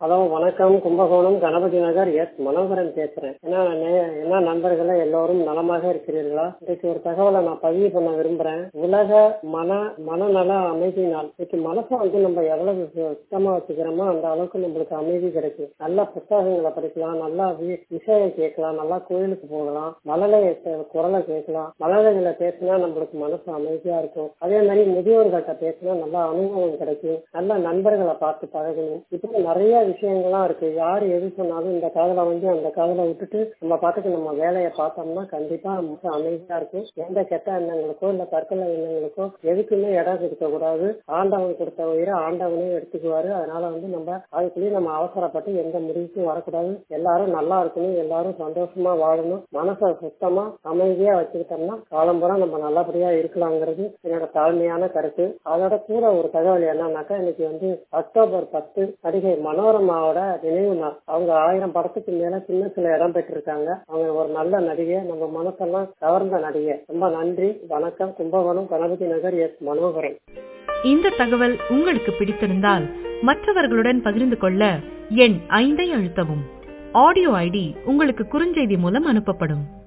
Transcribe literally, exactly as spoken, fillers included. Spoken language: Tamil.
ஹலோ வணக்கம். கும்பகோணம் கணபதி நகர் எஸ் மனோகரன் பேசுறேன். என்ன நே- என்ன நண்பர்களே, எல்லோரும் நலமாக இருக்கிறீர்களா? இன்னைக்கு ஒரு தகவலை நான் பதிவு பண்ண விரும்புறேன். உலக மன மனநல அமைதி நாள். இன்னைக்கு மனசை வந்து நம்ம எவ்வளவு சு- சுத்தமா வச்சுக்கிறோமோ அந்த அளவுக்கு நம்மளுக்கு அமைதி கிடைக்கும். நல்ல புத்தகங்களை படிக்கலாம், நல்லா வி- இசையை கேட்கலாம், நல்லா கோயிலுக்கு போகலாம், மழலை குரலை கேட்கலாம். மழலைகளை பேசினா நம்மளுக்கு மனசு அமைதியா இருக்கும். அதே மாதிரி முதியோர்கள்ட்ட பேசினா நல்ல அனுபவம் கிடைக்கும். நல்ல நண்பர்களை பார்த்து பழகணும். இப்படி நிறைய விஷயங்கள்லாம் இருக்கு. யாரு எது சொன்னாலும் இந்த காதல வந்து அந்த காதல விட்டுட்டு நம்ம பாட்டுக்கு நம்ம வேலையை பார்த்தோம்னா கண்டிப்பா நமக்கு அமைதியா இருக்கும். எந்த கெட்ட எண்ணங்களுக்கோ இல்ல தற்கொலை எண்ணங்களுக்கோ எதுக்குமே இடம் கொடுக்க கூடாது. ஆண்டவன் கொடுத்த உயிரை ஆண்டவனே எடுத்துக்குவாரு. அதனால வந்து நம்ம அதுக்குள்ளேயே நம்ம அவசரப்பட்டு எந்த முடிவுக்கும் வரக்கூடாது. எல்லாரும் நல்லா இருக்கணும், எல்லாரும் சந்தோஷமா வாழணும். மனசை சுத்தமா அமைதியா வச்சுக்கிட்டோம்னா காலம்புறம் நம்ம நல்லபடியா இருக்கலாங்கிறது என்னோட தாழ்மையான கருத்து. அதோட கூட ஒரு தகவல் என்னன்னாக்கா, இன்னைக்கு வந்து அக்டோபர் பத்து நடிகை மனோரமாவோட நினைவு நாள். அவங்க ஆயிரம் படத்துக்கு மேல சின்னத்துல இடம் பெற்றிருக்காங்க. அவங்க ஒரு நல்ல நடிகை, நம்ம மனசெல்லாம் கவர்ந்த நடிகை. ரொம்ப நன்றி, வணக்கம். கும்பகோணம் கணபதி நகர் எஸ் மனோகரன். இந்த தகவல் உங்களுக்கு பிடித்திருந்தால் மற்றவர்களுடன் பகிர்ந்து கொள்ள எண் ஐந்தை அழுத்தவும். ஆடியோ ஐடி உங்களுக்கு குறுஞ்செய்தி மூலம் அனுப்பப்படும்.